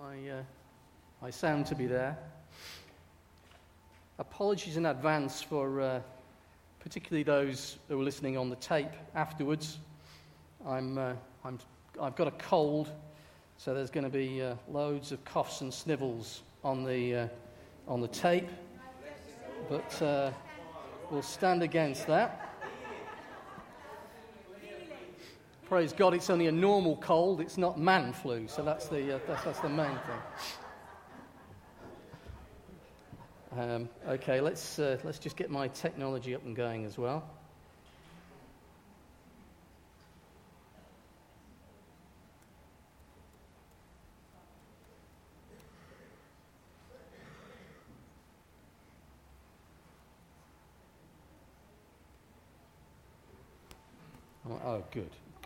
my sound to be there. Apologies in advance for particularly those who are listening on the tape afterwards. I've got a cold, so there's going to be loads of coughs and snivels on the tape, but we'll stand against that. Praise God, it's only a normal cold, it's not man flu, so that's the main thing. Okay, let's just get my technology up and going as well. Oh, good.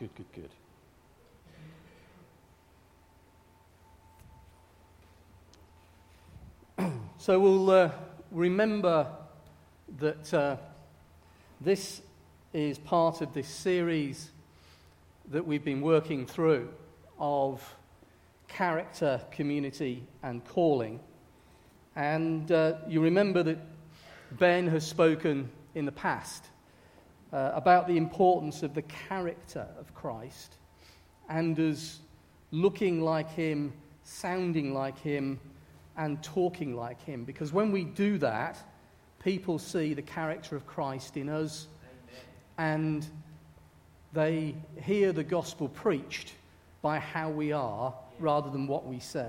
So we'll remember that this is part of this series that we've been working through of character, community, and calling. And you remember that Ben has spoken in the past about the importance of the character of Christ and as looking like him, sounding like him, and talking like him. Because when we do that, people see the character of Christ in us. Amen. And they hear the gospel preached by how we are rather than what we say.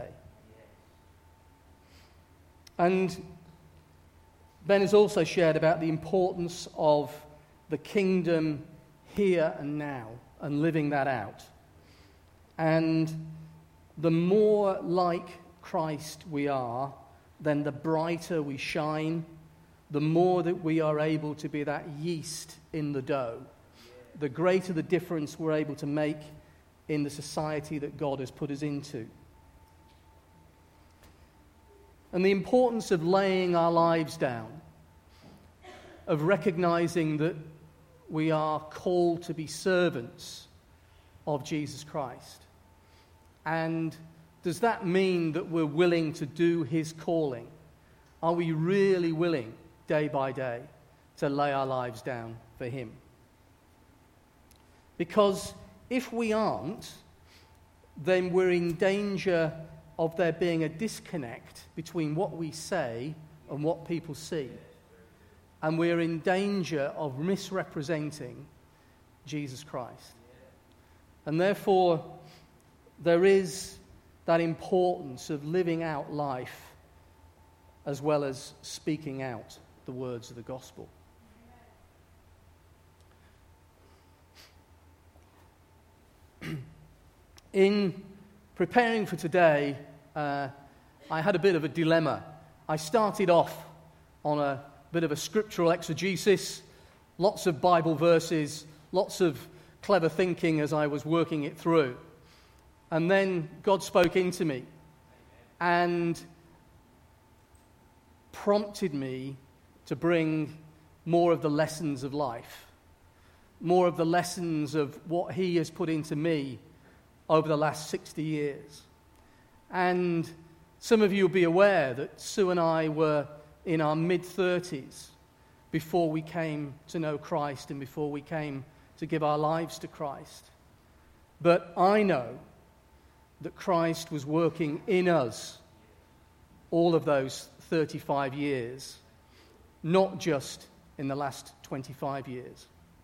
And Ben has also shared about the importance of the kingdom here and now, and living that out. And the more like Christ we are, then the brighter we shine, the more that we are able to be that yeast in the dough, the greater the difference we're able to make in the society that God has put us into. And the importance of laying our lives down, of recognizing that we are called to be servants of Jesus Christ. And does that mean that we're willing to do his calling? Are we really willing, day by day, to lay our lives down for him? Because if we aren't, then we're in danger of there being a disconnect between what we say and what people see. And we're in danger of misrepresenting Jesus Christ. And therefore, there is that importance of living out life as well as speaking out the words of the gospel. In preparing for today, I had a bit of a dilemma. I started off on a bit of a scriptural exegesis, lots of Bible verses, lots of clever thinking as I was working it through. And then God spoke into me and prompted me to bring more of the lessons of life, more of the lessons of what he has put into me over the last 60 years. And some of you will be aware that Sue and I were in our mid-30s before we came to know Christ and before we came to give our lives to Christ. But I know that Christ was working in us all of those 35 years, not just in the last 25 years.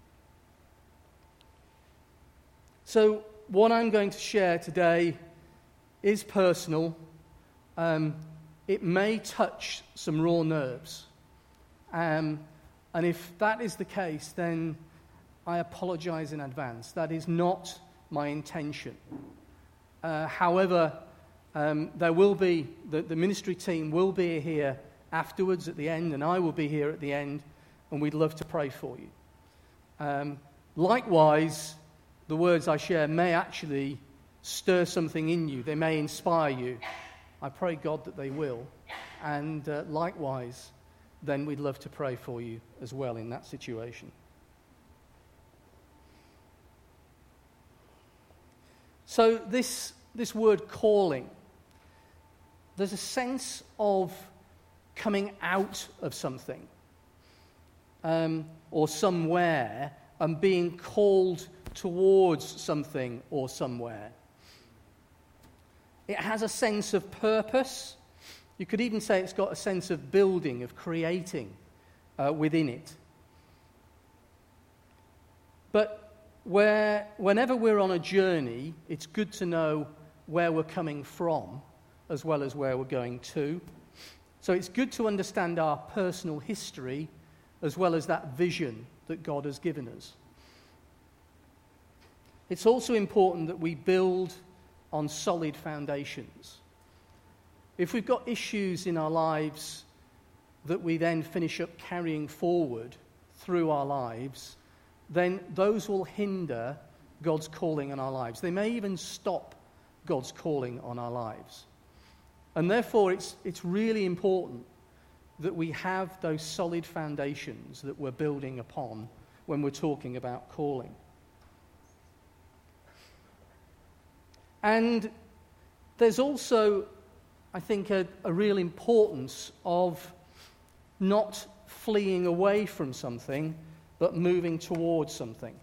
So what I'm going to share today is personal. It may touch some raw nerves. And if that is the case, then I apologize in advance. That is not my intention. However, there will be, the ministry team will be here afterwards at the end, and I will be here at the end, and we'd love to pray for you. Likewise, the words I share may actually stir something in you. They may inspire you. I pray God that they will. And likewise, then we'd love to pray for you as well in that situation. So this word calling, there's a sense of coming out of something or somewhere and being called towards something or somewhere. It has a sense of purpose. You could even say it's got a sense of building, of creating within it. But whenever we're on a journey, it's good to know where we're coming from as well as where we're going to. So it's good to understand our personal history as well as that vision that God has given us. It's also important that we build on solid foundations. If we've got issues in our lives that we then finish up carrying forward through our lives, then those will hinder God's calling on our lives. They may even stop God's calling on our lives. And therefore, it's really important that we have those solid foundations that we're building upon when we're talking about calling. And there's also, I think, a real importance of not fleeing away from something, but moving towards something.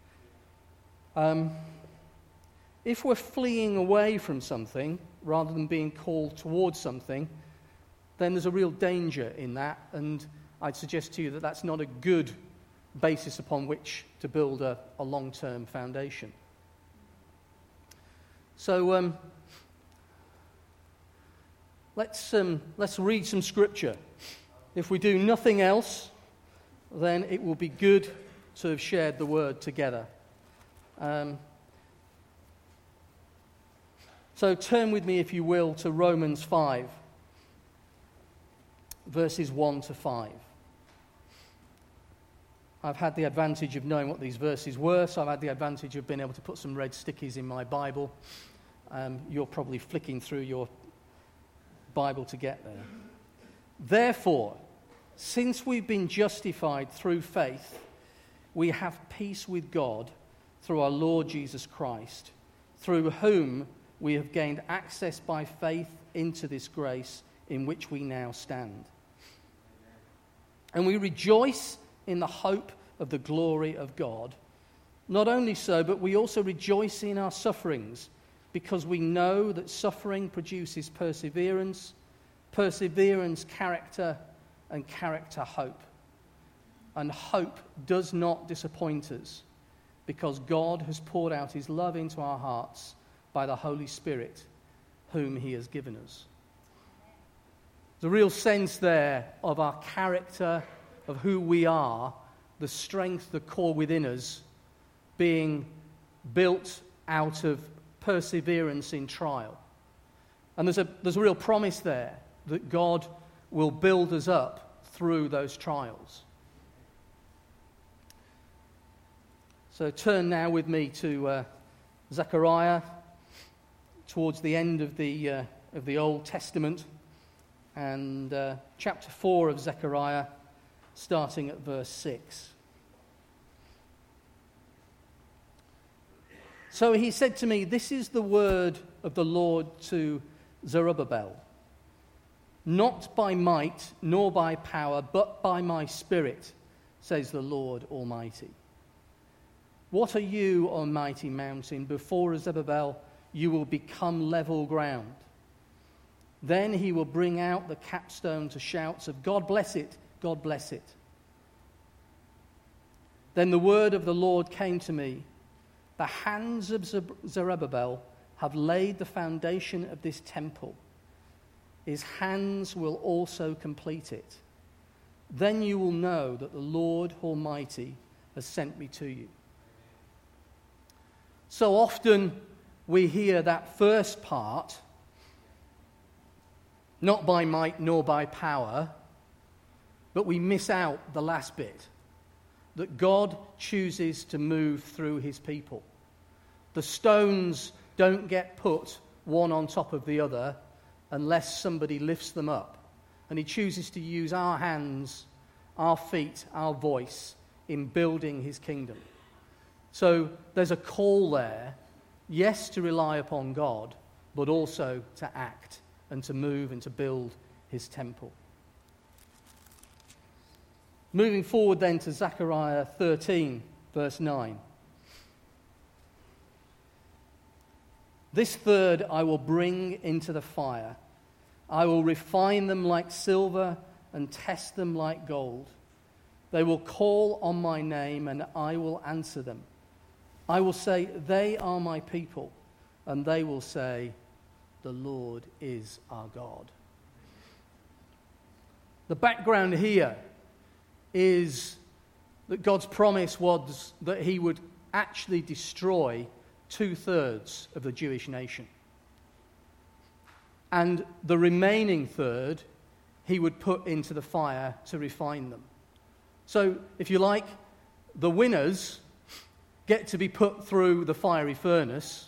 If we're fleeing away from something rather than being called towards something, then there's a real danger in that, and I'd suggest to you that that's not a good basis upon which to build a long-term foundation. So let's read some scripture. If we do nothing else, then it will be good to have shared the word together. So turn with me, if you will, to Romans 5, verses 1 to 5. I've had the advantage of knowing what these verses were, so I've had the advantage of being able to put some red stickies in my Bible. You're probably flicking through your Bible to get there. Therefore, since we've been justified through faith, we have peace with God through our Lord Jesus Christ, through whom we have gained access by faith into this grace in which we now stand. And we rejoice in the hope of the glory of God. Not only so, but we also rejoice in our sufferings, because we know that suffering produces perseverance, perseverance character, and character hope. And hope does not disappoint us, because God has poured out his love into our hearts by the Holy Spirit, whom he has given us. There's a real sense there of our character, of who we are, the strength, the core within us, being built out of perseverance in trial. And there's a real promise there that God will build us up through those trials. So turn now with me to Zechariah, towards the end of the Old Testament, and chapter 4 of Zechariah, starting at verse 6. So he said to me, "This is the word of the Lord to Zerubbabel. Not by might nor by power, but by my Spirit, says the Lord Almighty. What are you, O mighty mountain? Before Zerubbabel you will become level ground. Then he will bring out the capstone to shouts of, 'God bless it, God bless it.' Then the word of the Lord came to me. The hands of Zerubbabel have laid the foundation of this temple. His hands will also complete it. Then you will know that the Lord Almighty has sent me to you." So often we hear that first part, not by might nor by power, but we miss out the last bit, that God chooses to move through his people. The stones don't get put one on top of the other unless somebody lifts them up. And he chooses to use our hands, our feet, our voice in building his kingdom. So there's a call there, yes, to rely upon God, but also to act and to move and to build his temple. Moving forward then to Zechariah 13, verse 9. This third I will bring into the fire. I will refine them like silver and test them like gold. They will call on my name and I will answer them. I will say, they are my people, and they will say, the Lord is our God. The background here is that God's promise was that he would actually destroy 2/3 of the Jewish nation. And the remaining third he would put into the fire to refine them. So, if you like, the winners get to be put through the fiery furnace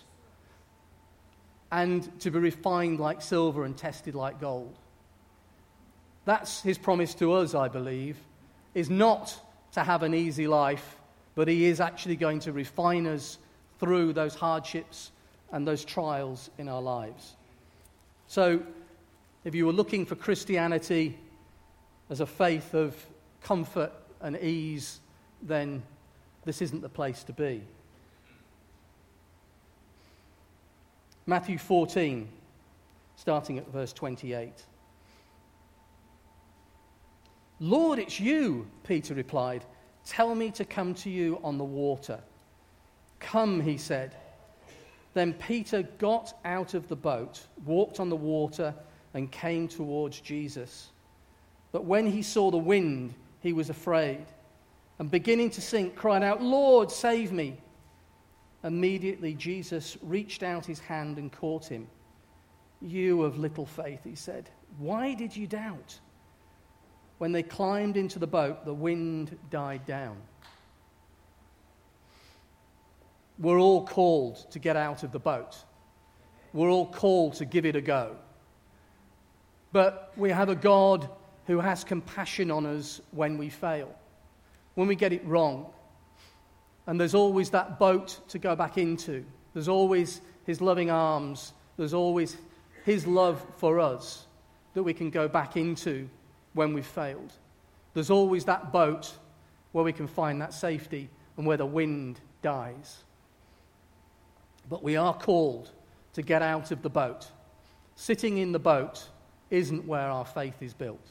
and to be refined like silver and tested like gold. That's his promise to us, I believe, is not to have an easy life, but he is actually going to refine us through those hardships and those trials in our lives. So, if you were looking for Christianity as a faith of comfort and ease, then this isn't the place to be. Matthew 14, starting at verse 28. Lord, it's you, Peter replied. Tell me to come to you on the water. Come, he said. Then Peter got out of the boat, walked on the water, and came towards Jesus. But when he saw the wind, he was afraid, and beginning to sink, cried out, Lord, save me. Immediately Jesus reached out his hand and caught him. You of little faith, he said, why did you doubt? When they climbed into the boat, the wind died down. We're all called to get out of the boat. We're all called to give it a go. But we have a God who has compassion on us when we fail, when we get it wrong. And there's always that boat to go back into. There's always his loving arms. There's always his love for us that we can go back into when we've failed. There's always that boat where we can find that safety and where the wind dies. But we are called to get out of the boat. Sitting in the boat isn't where our faith is built.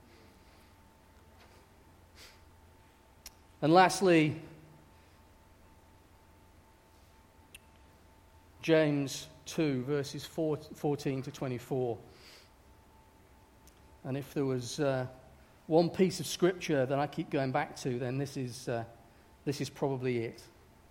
And lastly, James 2, verses 14 to 24. And if there was one piece of scripture that I keep going back to, then this is probably it.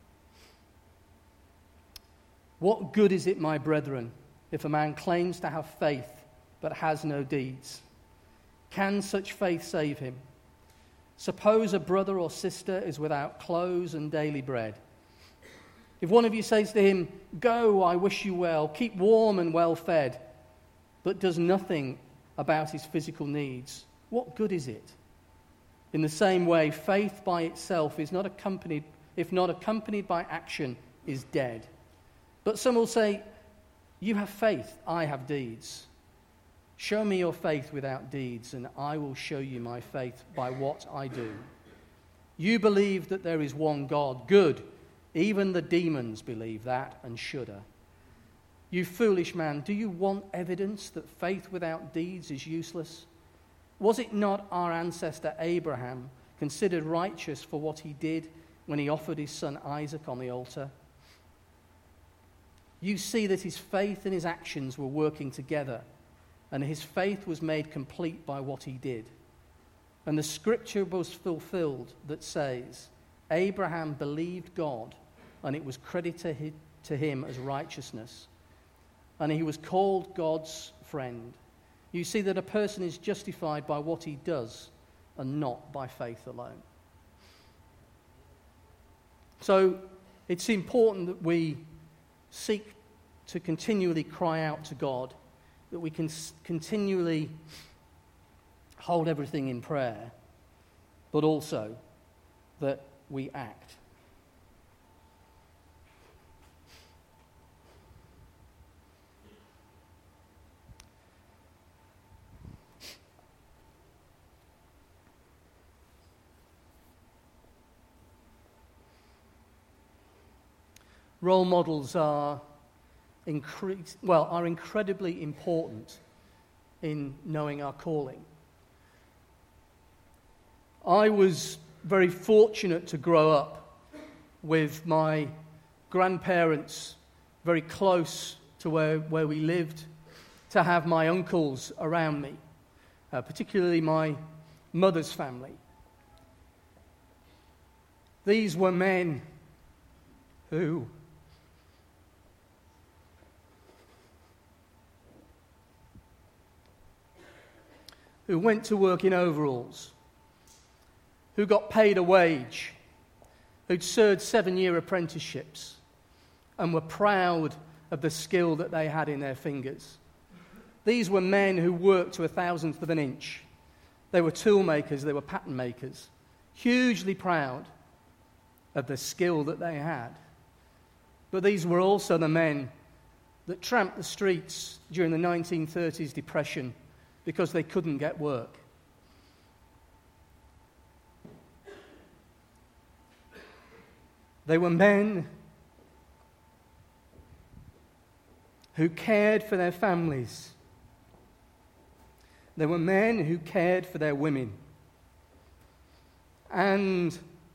What good is it, my brethren, if a man claims to have faith but has no deeds? Can such faith save him? Suppose a brother or sister is without clothes and daily bread. If one of you says to him, Go, I wish you well, keep warm and well fed, but does nothing about his physical needs, what good is it? In the same way, faith by itself is not accompanied, if not accompanied by action, is dead. But some will say, You have faith, I have deeds. Show me your faith without deeds, and I will show you my faith by what I do. You believe that there is one God. Good. Even the demons believe that and shudder. You foolish man, do you want evidence that faith without deeds is useless? Was it not our ancestor Abraham considered righteous for what he did when he offered his son Isaac on the altar? You see that his faith and his actions were working together, and his faith was made complete by what he did. And the scripture was fulfilled that says, Abraham believed God, and it was credited to him as righteousness. And he was called God's friend. You see that a person is justified by what he does and not by faith alone. So it's important that we seek to continually cry out to God, that we can continually hold everything in prayer, but also that we act. Role models are incredibly important in knowing our calling. I was very fortunate to grow up with my grandparents very close to where we lived, to have my uncles around me, particularly my mother's family. These were men who went to work in overalls, who got paid a wage, who'd served 7-year apprenticeships, and were proud of the skill that they had in their fingers. These were men who worked to a thousandth of an inch. They were tool makers, they were pattern makers, hugely proud of the skill that they had. But these were also the men that tramped the streets during the 1930s depression because they couldn't get work. They were men who cared for their families. They were men who cared for their women. And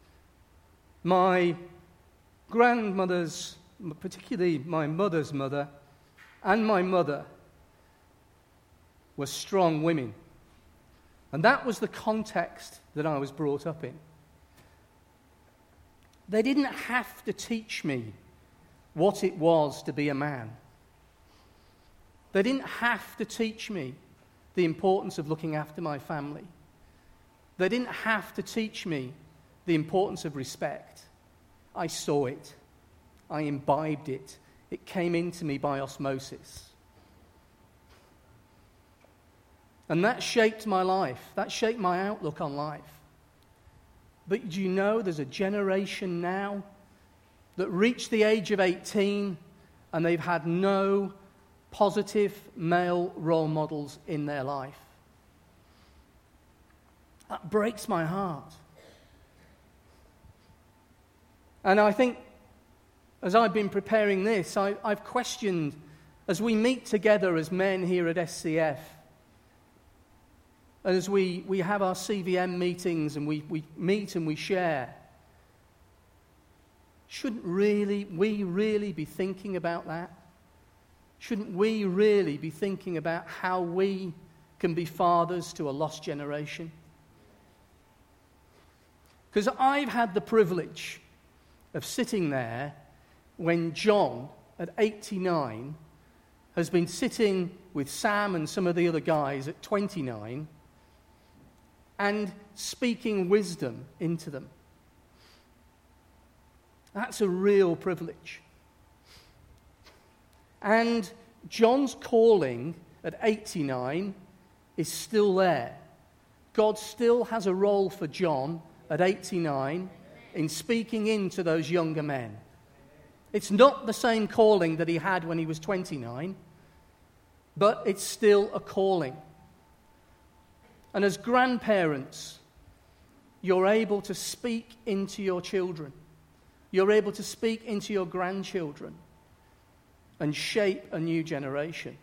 my grandmothers, particularly my mother's mother, and my mother, were strong women. And that was the context that I was brought up in. They didn't have to teach me what it was to be a man. They didn't have to teach me the importance of looking after my family. They didn't have to teach me the importance of respect. I saw it. I imbibed it. It came into me by osmosis. And that shaped my life. That shaped my outlook on life. But do you know there's a generation now that reached the age of 18 and they've had no positive male role models in their life? That breaks my heart. And I think as I've been preparing this, I've questioned, as we meet together as men here at SCF, and as we have our CVM meetings and we meet and we share, shouldn't we really be thinking about that? Shouldn't we really be thinking about how we can be fathers to a lost generation? Because I've had the privilege of sitting there when John, at 89, has been sitting with Sam and some of the other guys at 29 and speaking wisdom into them. That's a real privilege. And John's calling at 89 is still there. God still has a role for John at 89 in speaking into those younger men. It's not the same calling that he had when he was 29, but it's still a calling. And as grandparents, you're able to speak into your children. You're able to speak into your grandchildren and shape a new generation.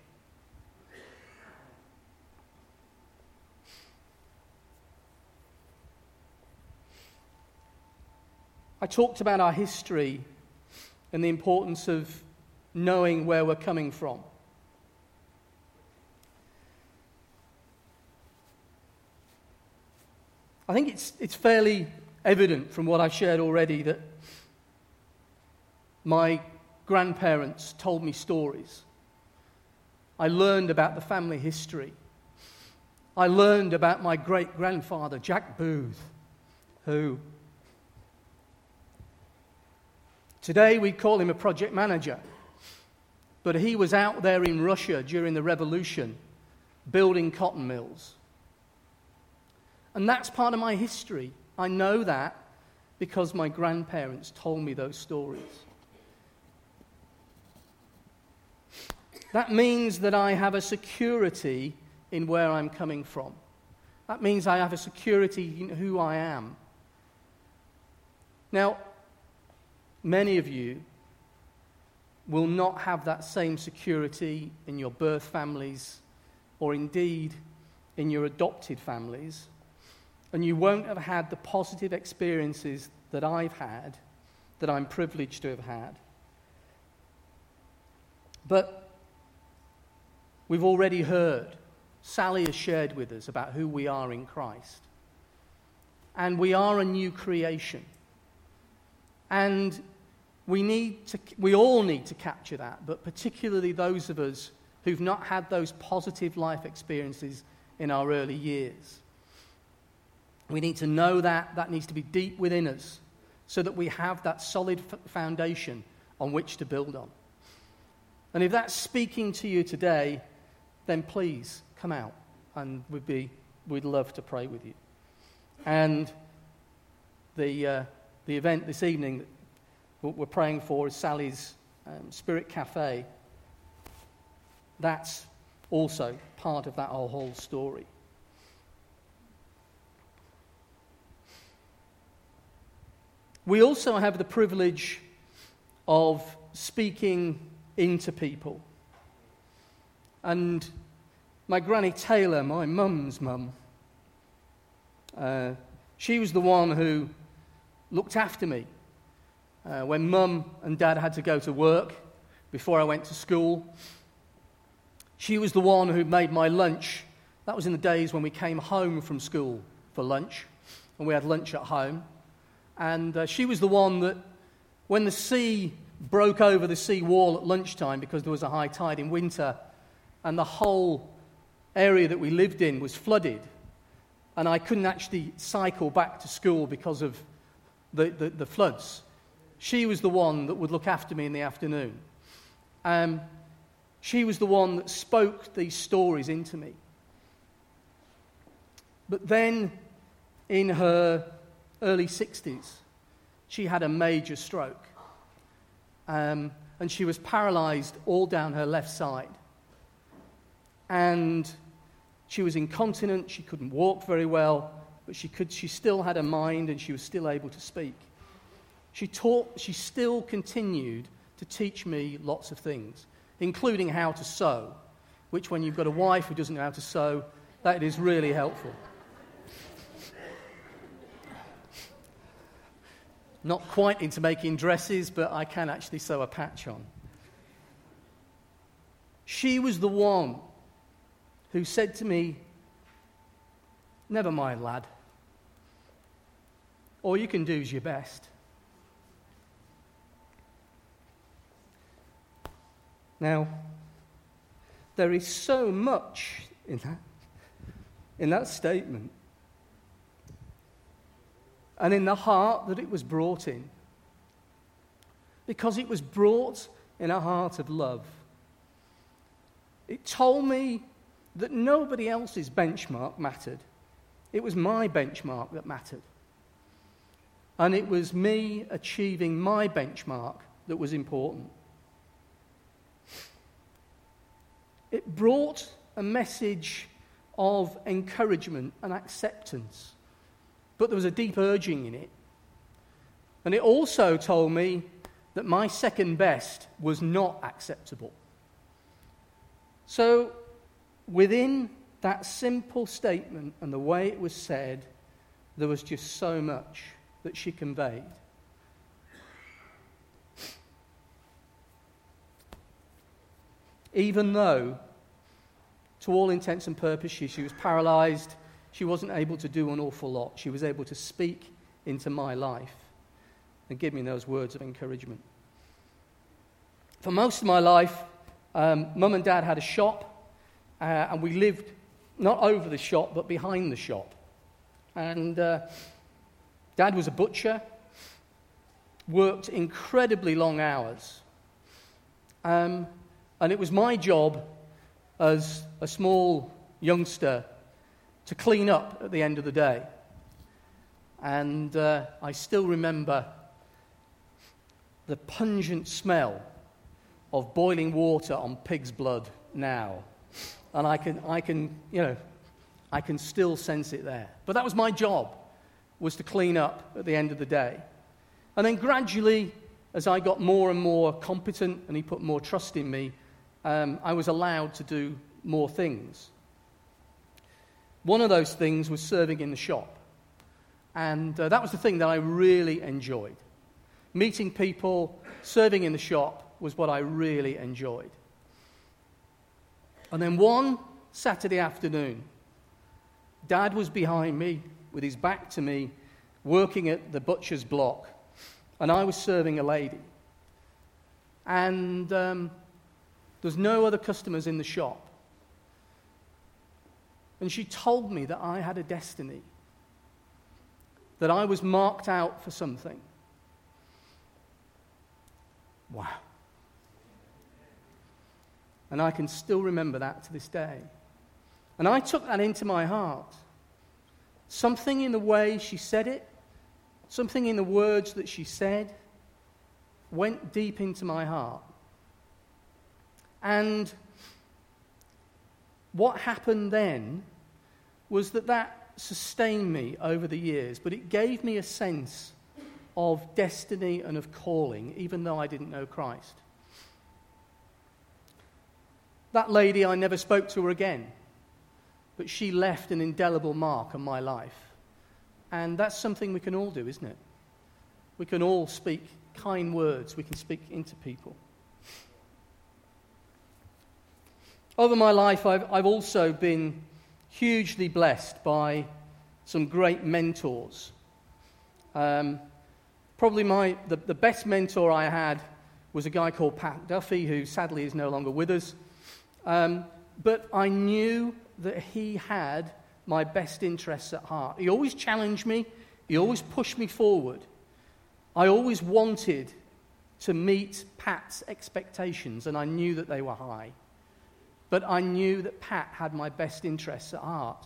I talked about our history and the importance of knowing where we're coming from. I think it's fairly evident from what I've shared already that my grandparents told me stories. I learned about the family history. I learned about my great-grandfather, Jack Booth, who today we call him a project manager, but he was out there in Russia during the revolution building cotton mills. And that's part of my history. I know that because my grandparents told me those stories. That means that I have a security in where I'm coming from. That means I have a security in who I am. Now, many of you will not have that same security in your birth families or indeed in your adopted families. And you won't have had the positive experiences that I've had, that I'm privileged to have had. But we've already heard, Sally has shared with us about who we are in Christ. And we are a new creation. And we all need to capture that, but particularly those of us who've not had those positive life experiences in our early years. We need to know that needs to be deep within us so that we have that solid foundation on which to build on. And if that's speaking to you today, then please come out, and we'd love to pray with you. And the event this evening what we're praying for is Sally's Spirit Cafe. That's also part of that whole story. We also have the privilege of speaking into people. And my Granny Taylor, my mum's mum, she was the one who looked after me when Mum and Dad had to go to work before I went to school. She was the one who made my lunch. That was in the days when we came home from school for lunch, and we had lunch at home. And she was the one that, when the sea broke over the sea wall at lunchtime because there was a high tide in winter, and the whole area that we lived in was flooded, and I couldn't actually cycle back to school because of the floods, she was the one that would look after me in the afternoon. She was the one that spoke these stories into me. But then, in her early 60s, she had a major stroke. And she was paralyzed all down her left side. And she was incontinent, she couldn't walk very well, but she still had a mind and she was still able to speak. She still continued to teach me lots of things, including how to sew, which when you've got a wife who doesn't know how to sew, that is really helpful. Not quite into making dresses, but I can actually sew a patch on. She was the one who said to me, "Never mind, lad. All you can do is your best." Now, there is so much in that statement, and in the heart that it was brought in, because it was brought in a heart of love. It told me that nobody else's benchmark mattered. It was my benchmark that mattered. And it was me achieving my benchmark that was important. It brought a message of encouragement and acceptance, but there was a deep urging in it. And it also told me that my second best was not acceptable. So, within that simple statement and the way it was said, there was just so much that she conveyed. Even though, to all intents and purposes, she was paralyzed, she wasn't able to do an awful lot. She was able to speak into my life and give me those words of encouragement. For most of my life, Mum and Dad had a shop, and we lived not over the shop, but behind the shop. And Dad was a butcher, worked incredibly long hours. And it was my job as a small youngster to clean up at the end of the day. And I still remember the pungent smell of boiling water on pig's blood now. And I can still sense it there. But that was my job, was to clean up at the end of the day. And then gradually, as I got more and more competent and he put more trust in me, I was allowed to do more things. One of those things was serving in the shop. And that was the thing that I really enjoyed. Meeting people, serving in the shop was what I really enjoyed. And then one Saturday afternoon, Dad was behind me with his back to me, working at the butcher's block, and I was serving a lady. And there's no other customers in the shop. And she told me that I had a destiny, that I was marked out for something. Wow. And I can still remember that to this day. And I took that into my heart. Something in the way she said it, something in the words that she said, went deep into my heart. And what happened then was that sustained me over the years, but it gave me a sense of destiny and of calling, even though I didn't know Christ. That lady, I never spoke to her again, but she left an indelible mark on my life. And that's something we can all do, isn't it? We can all speak kind words. We can speak into people. Over my life, I've also been hugely blessed by some great mentors. Probably the best mentor I had was a guy called Pat Duffy, who sadly is no longer with us. But I knew that he had my best interests at heart. He always challenged me. He always pushed me forward. I always wanted to meet Pat's expectations, and I knew that they were high. But I knew that Pat had my best interests at heart.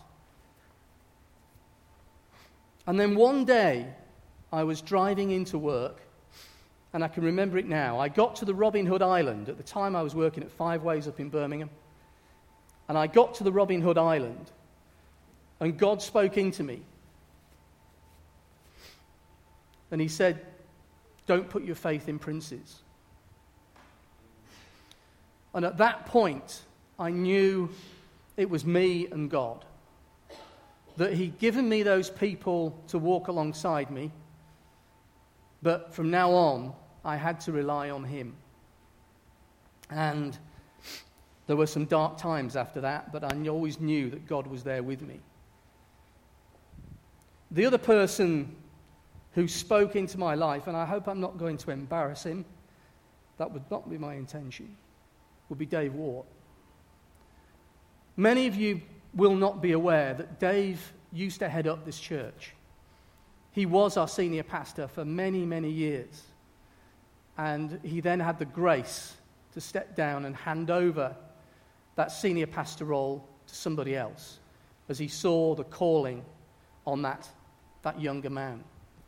And then one day, I was driving into work, and I can remember it now. I got to the Robin Hood Island. At the time, I was working at Five Ways up in Birmingham. And I got to the Robin Hood Island, and God spoke into me. And he said, "Don't put your faith in princes." And at that point, I knew it was me and God. That he'd given me those people to walk alongside me, but from now on, I had to rely on him. And there were some dark times after that, but I always knew that God was there with me. The other person who spoke into my life, and I hope I'm not going to embarrass him, that would not be my intention, would be Dave Ward. Many of you will not be aware that Dave used to head up this church. He was our senior pastor for many, many years. And he then had the grace to step down and hand over that senior pastor role to somebody else as he saw the calling on that younger man.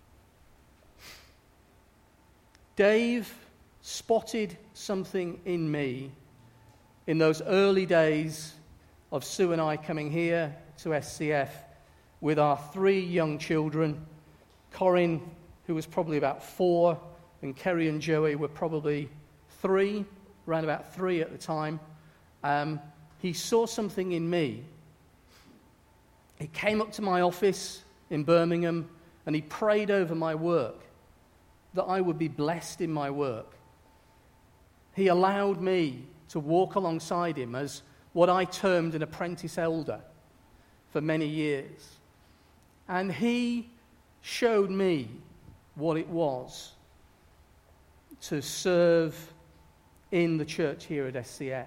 Dave spotted something in me in those early days of Sue and I coming here to SCF with our 3 young children. Corinne, who was probably about 4, and Kerry and Joey were probably 3, around about 3 at the time. He saw something in me. He came up to my office in Birmingham and he prayed over my work, that I would be blessed in my work. He allowed me to walk alongside him as what I termed an apprentice elder for many years. And he showed me what it was to serve in the church here at SCF.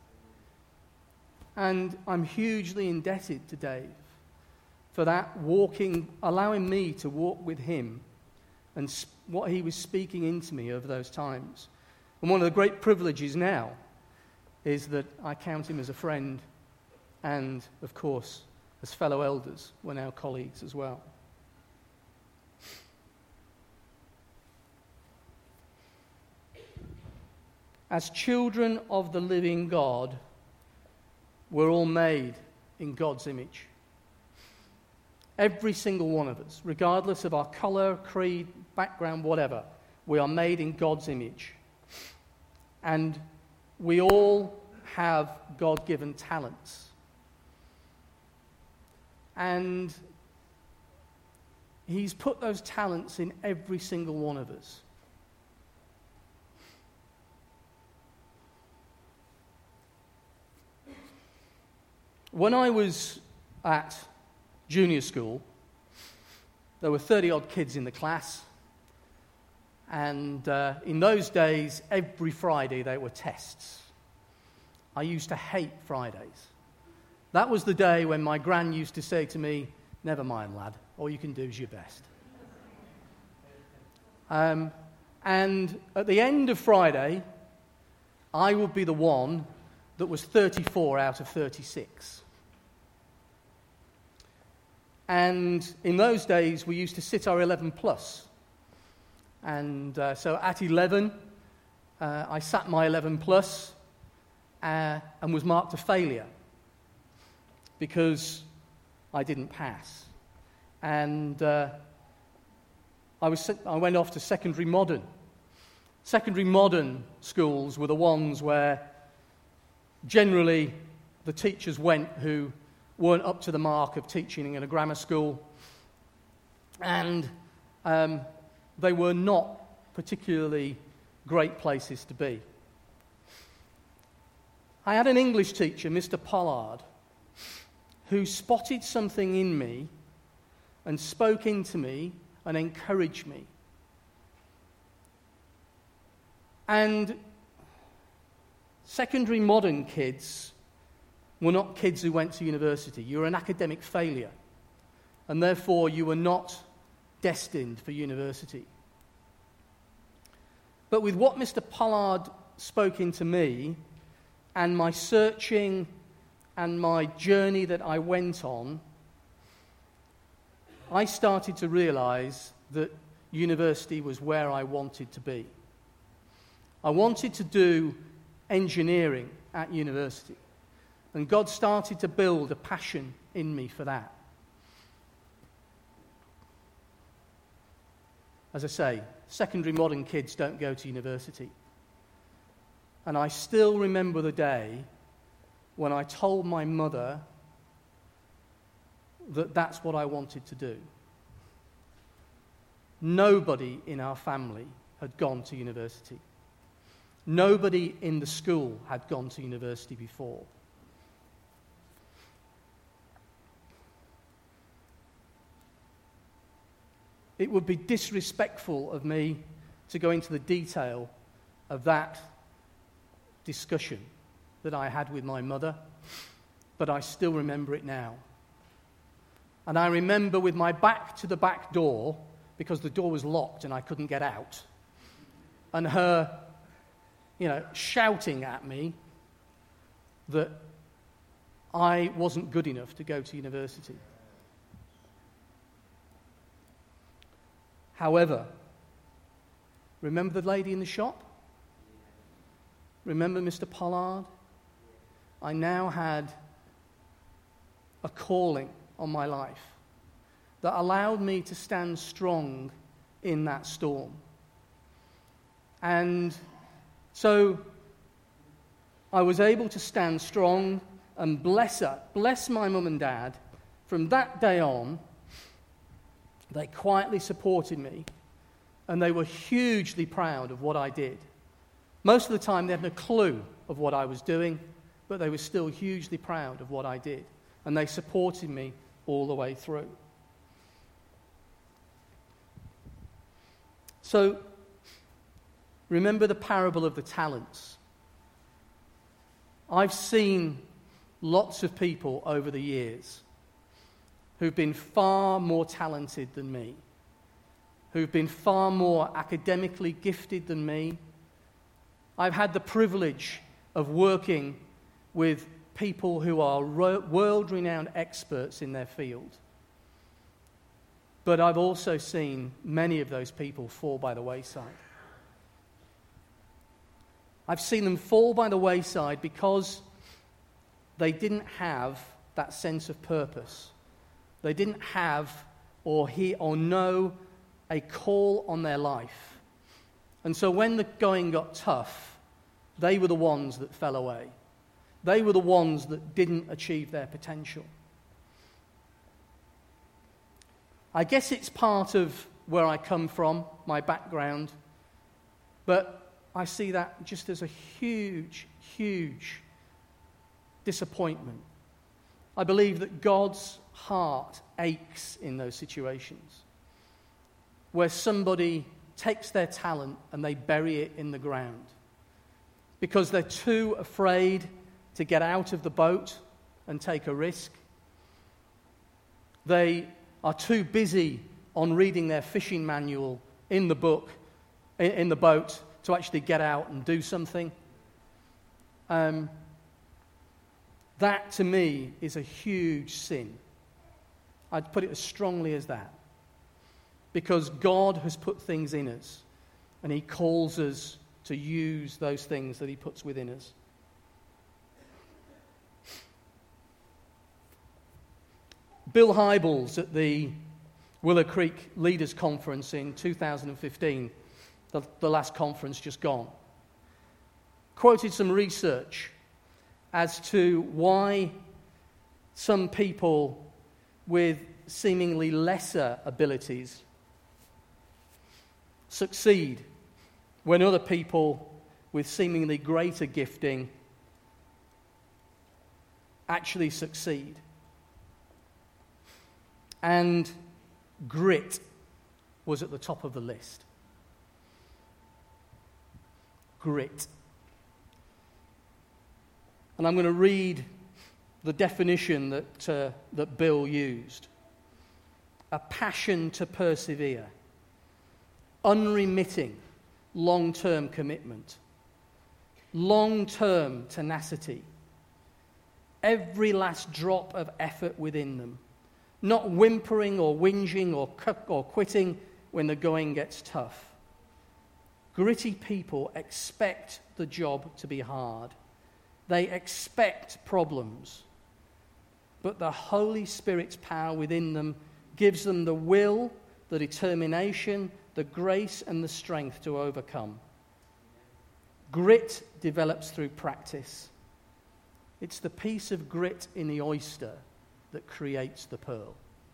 And I'm hugely indebted to Dave for that allowing me to walk with him and what he was speaking into me over those times. And one of the great privileges now is that I count him as a friend and, of course, as fellow elders. We're now colleagues as well. As children of the living God, we're all made in God's image. Every single one of us, regardless of our colour, creed, background, whatever, We are made in God's image. And we all have God-given talents. And He's put those talents in every single one of us. When I was at junior school, there were 30-odd kids in the class. And in those days, every Friday there were tests. I used to hate Fridays. That was the day when my gran used to say to me, "Never mind, lad, all you can do is your best." And at the end of Friday, I would be the one that was 34 out of 36. And in those days, we used to sit our 11 plus. And so at 11, I sat my 11 plus and was marked a failure because I didn't pass. And I went off to secondary modern. Secondary modern schools were the ones where generally the teachers went who weren't up to the mark of teaching in a grammar school. And they were not particularly great places to be. I had an English teacher, Mr. Pollard, who spotted something in me and spoke into me and encouraged me. And secondary modern kids were not kids who went to university. You were an academic failure, and therefore you were not destined for university. But with what Mr. Pollard spoke into me, and my searching and my journey that I went on, I started to realize that university was where I wanted to be. I wanted to do engineering at university, and God started to build a passion in me for that. As I say, secondary modern kids don't go to university. And I still remember the day when I told my mother that that's what I wanted to do. Nobody in our family had gone to university. Nobody in the school had gone to university before. It would be disrespectful of me to go into the detail of that discussion that I had with my mother, but I still remember it now. And I remember with my back to the back door, because the door was locked and I couldn't get out, and her, shouting at me that I wasn't good enough to go to university. However, remember the lady in the shop? Remember Mr. Pollard? I now had a calling on my life that allowed me to stand strong in that storm. And so I was able to stand strong and bless my mum and dad. From that day on, they quietly supported me, and they were hugely proud of what I did. Most of the time, they had no clue of what I was doing, but they were still hugely proud of what I did, and they supported me all the way through. So, remember the parable of the talents. I've seen lots of people over the years who've been far more talented than me, who've been far more academically gifted than me. I've had the privilege of working with people who are world-renowned experts in their field. But I've also seen many of those people fall by the wayside. I've seen them fall by the wayside because they didn't have that sense of purpose. They didn't have or hear or know a call on their life. And so when the going got tough, they were the ones that fell away. They were the ones that didn't achieve their potential. I guess it's part of where I come from, my background, but I see that just as a huge, huge disappointment. I believe that God's heart aches in those situations where somebody takes their talent and they bury it in the ground because they're too afraid to get out of the boat and take a risk. They are too busy on reading their fishing manual in the book, in the boat, to actually get out and do something. That, to me, is a huge sin. I'd put it as strongly as that. Because God has put things in us, and He calls us to use those things that He puts within us. Bill Hybels at the Willow Creek Leaders Conference in 2015, the last conference just gone, quoted some research as to why some people with seemingly lesser abilities succeed when other people with seemingly greater gifting actually succeed. And grit was at the top of the list. Grit. And I'm going to read the definition that Bill used. A passion to persevere, unremitting, long-term commitment, long-term tenacity, every last drop of effort within them, not whimpering or whinging or quitting when the going gets tough. Gritty people expect the job to be hard. They expect problems. But the Holy Spirit's power within them gives them the will, the determination, the grace and the strength to overcome. Grit develops through practice. It's the piece of grit in the oyster that creates the pearl.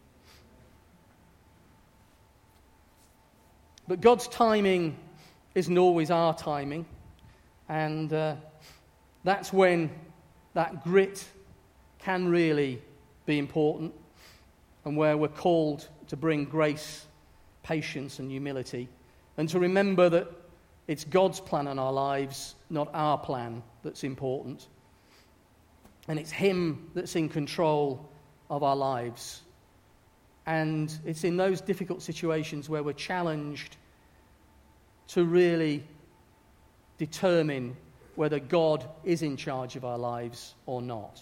But God's timing isn't always our timing, and that's when that grit can really be important, and where we're called to bring grace, patience, and humility, and to remember that it's God's plan on our lives, not our plan, that's important. And it's Him that's in control of our lives. And it's in those difficult situations where we're challenged to really determine whether God is in charge of our lives or not.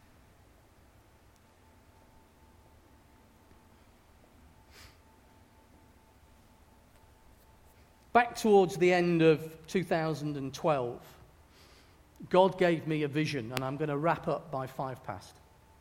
Back towards the end of 2012, God gave me a vision, and I'm going to wrap up by 5 past.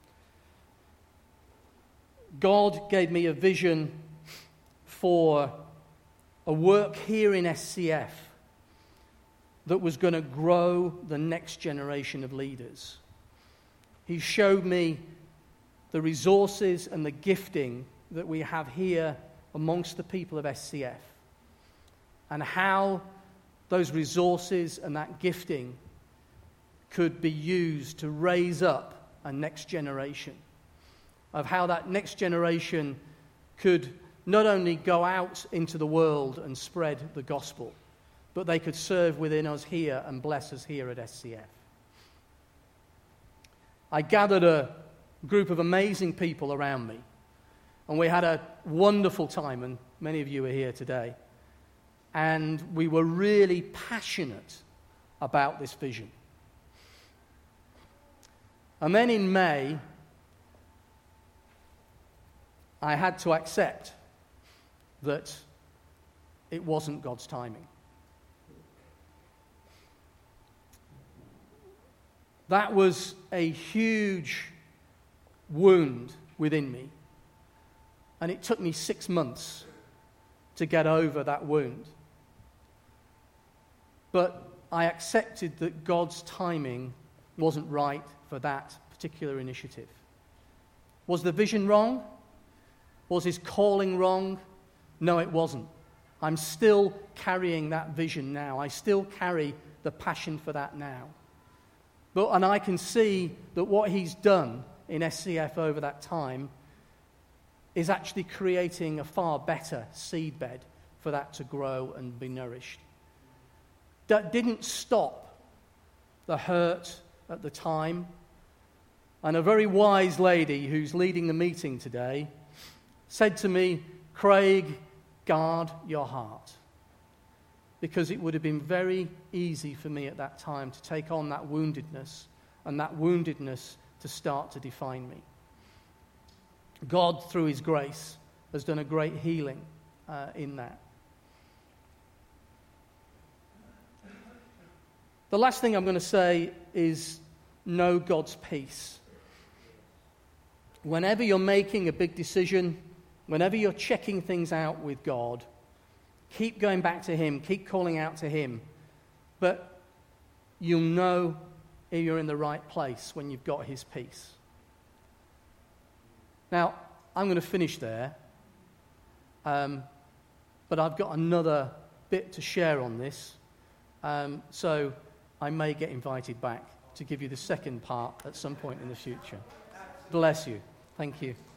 God gave me a vision for a work here in SCF that was going to grow the next generation of leaders. He showed me the resources and the gifting that we have here amongst the people of SCF, and how those resources and that gifting could be used to raise up a next generation, of how that next generation could not only go out into the world and spread the gospel, but they could serve within us here and bless us here at SCF. I gathered a group of amazing people around me, and we had a wonderful time, and many of you are here today. And we were really passionate about this vision. And then in May, I had to accept that it wasn't God's timing. That was a huge wound within me. And it took me 6 months to get over that wound. but I accepted that God's timing wasn't right for that particular initiative. Was the vision wrong? Was his calling wrong? No, it wasn't. I'm still carrying that vision now. I still carry the passion for that now. And I can see that what he's done in SCF over that time is actually creating a far better seedbed for that to grow and be nourished. That didn't stop the hurt at the time. And a very wise lady who's leading the meeting today said to me, "Craig, guard your heart." Because it would have been very easy for me at that time to take on that woundedness, and that woundedness to start to define me. God, through his grace, has done a great healing in that. The last thing I'm going to say is know God's peace. Whenever you're making a big decision, whenever you're checking things out with God, keep going back to him, keep calling out to him. But you'll know if you're in the right place when you've got his peace. Now, I'm going to finish there, but I've got another bit to share on this, so I may get invited back to give you the second part at some point in the future. Bless you. Thank you.